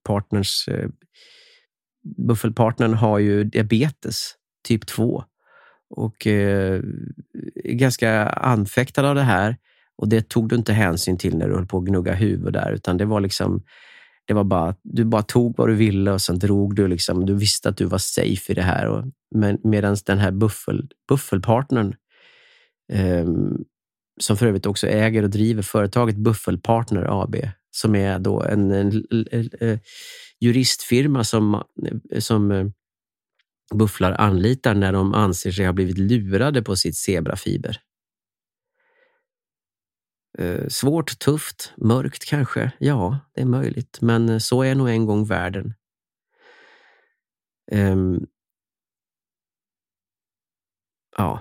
buffelpartnern har ju diabetes typ 2 och är ganska anfäktad av det här, och det tog du inte hänsyn till när du höll på att gnugga huvud där, utan det var bara, du bara tog vad du ville och sen drog du liksom, du visste att du var safe i det här. Men medan den här buffelpartnern som för övrigt också äger och driver företaget Buffelpartner AB, som är då en juristfirma som bufflar anlitar när de anser sig ha blivit lurade på sitt zebrafiber. Svårt, tufft, mörkt kanske. Ja, det är möjligt. Men så är nog en gång världen. Ja.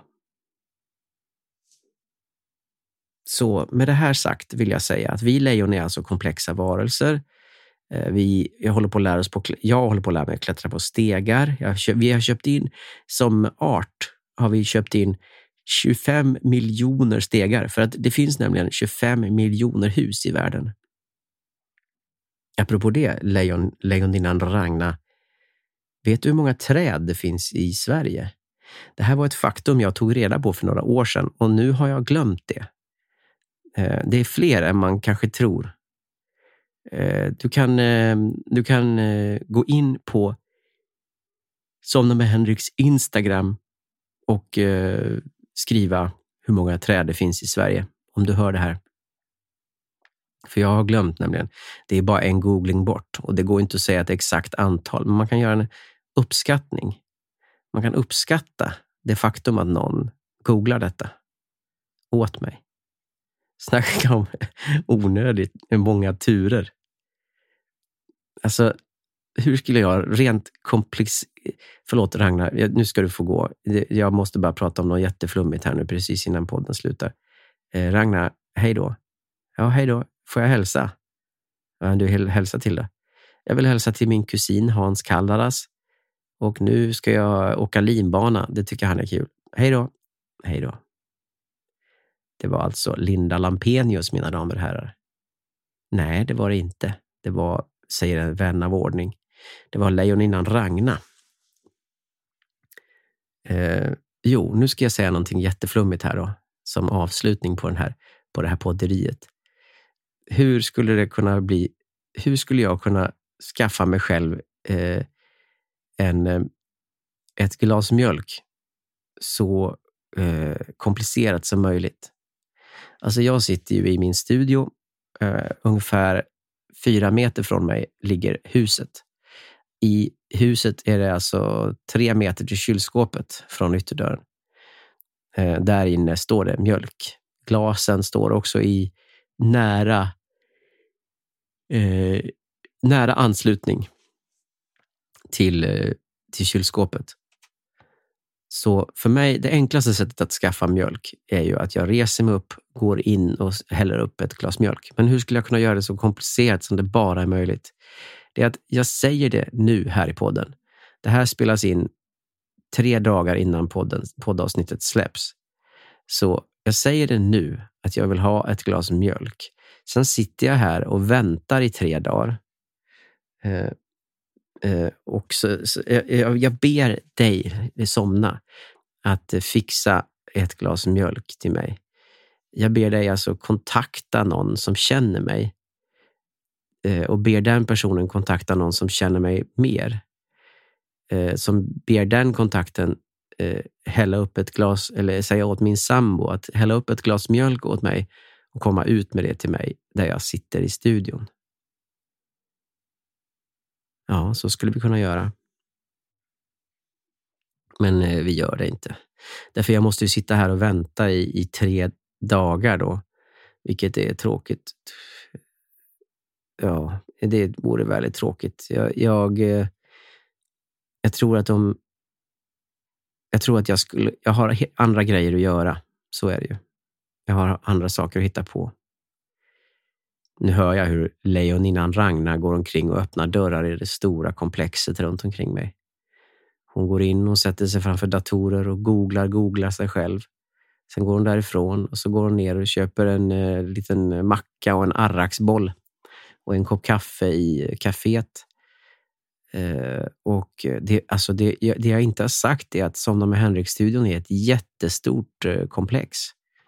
Så med det här sagt vill jag säga att vi lejon är alltså komplexa varelser. Jag håller på att lära mig att klättra på stegar. Vi har köpt in, som art har vi köpt in 25 miljoner stegar, för att det finns nämligen 25 miljoner hus i världen. Apropå det, lejoninnan Ragna, vet du hur många träd det finns i Sverige? Det här var ett faktum jag tog reda på för några år sedan, och nu har jag glömt det. Det är fler än man kanske tror. Du kan gå in på Somna med Henriks Instagram och skriva hur många träd det finns i Sverige, om du hör det här. För jag har glömt nämligen. Det är bara en googling bort, och det går inte att säga ett exakt antal, men man kan göra en uppskattning. Man kan uppskatta det faktum att någon googlar detta åt mig. Snacka om onödigt många turer. Alltså, hur skulle jag rent Förlåt Ragnar, nu ska du få gå. Jag måste bara prata om något jätteflummigt här nu precis innan podden slutar. Ragnar, hej då. Ja, hej då. Får jag hälsa? Ja, du hälsa till det. Jag vill hälsa till min kusin Hans Kallaras. Och nu ska jag åka linbana. Det tycker han är kul. Hej då. Hej då. Det var alltså Linda Lampenius, mina damer och herrar. Nej, det var det inte. Det var, säger en vän av ordning, det var lejoninnan Ragna. Nu ska jag säga någonting jätteflummigt här då, som avslutning på det här podderiet. Hur skulle jag kunna skaffa mig själv ett glas mjölk så komplicerat som möjligt? Alltså jag sitter ju i min studio, ungefär 4 meter från mig ligger huset. I huset är det alltså 3 meter till kylskåpet från ytterdörren. Där inne står det mjölk. Glasen står också i nära anslutning till kylskåpet. Så för mig, det enklaste sättet att skaffa mjölk är ju att jag reser mig upp, går in och häller upp ett glas mjölk. Men hur skulle jag kunna göra det så komplicerat som det bara är möjligt? Det är att jag säger det nu här i podden. Det här spelas in 3 dagar innan poddavsnittet släpps. Så jag säger det nu att jag vill ha ett glas mjölk. Sen sitter jag här och väntar i 3 dagar. Och jag ber dig, Somna, att fixa ett glas mjölk till mig. Jag ber dig alltså kontakta någon som känner mig, och ber den personen kontakta någon som känner mig mer, som ber den kontakten hälla upp ett glas, eller säga åt min sambo att hälla upp ett glas mjölk åt mig och komma ut med det till mig där jag sitter i studion. Ja, så skulle vi kunna göra. Men vi gör det inte. Därför jag måste ju sitta här och vänta i 3 dagar då. Vilket är tråkigt. Ja, det vore väldigt tråkigt. Jag tror att jag har andra grejer att göra. Så är det ju. Jag har andra saker att hitta på. Nu hör jag hur lejoninnan Ragnar går omkring och öppnar dörrar i det stora komplexet runt omkring mig. Hon går in och sätter sig framför datorer och googlar sig själv. Sen går hon därifrån och så går hon ner och köper en liten macka och en arraksboll och en kopp kaffe i kaféet. Och det jag inte har sagt är att Somna med Henrik-studion är ett jättestort komplex.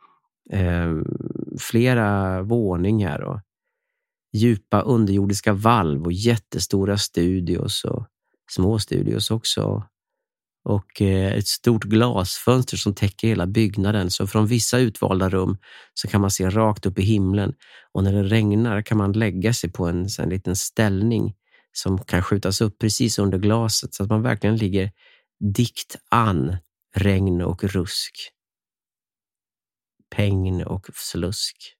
Flera våningar och djupa underjordiska valv och jättestora studios och små studios också. Och ett stort glasfönster som täcker hela byggnaden. Så från vissa utvalda rum så kan man se rakt upp i himlen. Och när det regnar kan man lägga sig på en liten ställning som kan skjutas upp precis under glaset. Så att man verkligen ligger dikt an regn och rusk. Pegn och slusk.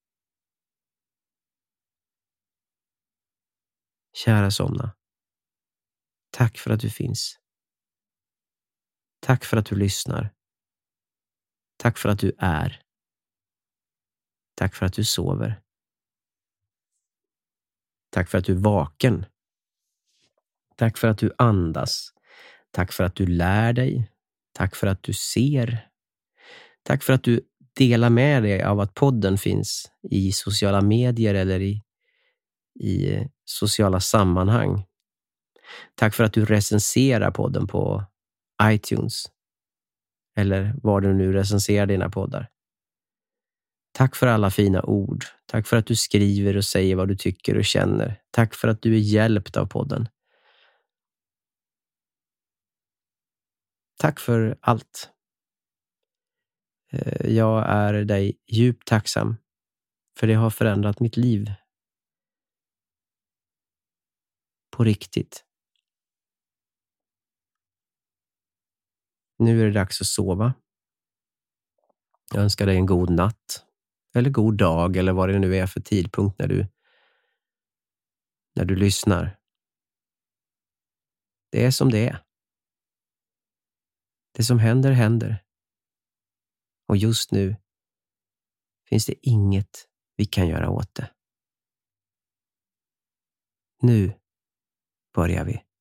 Kära Somna. Tack för att du finns. Tack för att du lyssnar. Tack för att du är. Tack för att du sover. Tack för att du är vaken. Tack för att du andas. Tack för att du lär dig. Tack för att du ser. Tack för att du delar med dig av att podden finns i sociala medier eller i sociala sammanhang. Tack för att du recenserar podden på iTunes. Eller var du nu recenserar dina poddar. Tack för alla fina ord. Tack för att du skriver och säger vad du tycker och känner. Tack för att du är hjälpt av podden. Tack för allt. Jag är dig djupt tacksam. För det har förändrat mitt liv. På riktigt. Nu är det dags att sova. Jag önskar dig en god natt. Eller god dag. Eller vad det nu är för tidpunkt när du lyssnar. Det är som det är. Det som händer, händer. Och just nu finns det inget vi kan göra åt det. Nu börjar vi.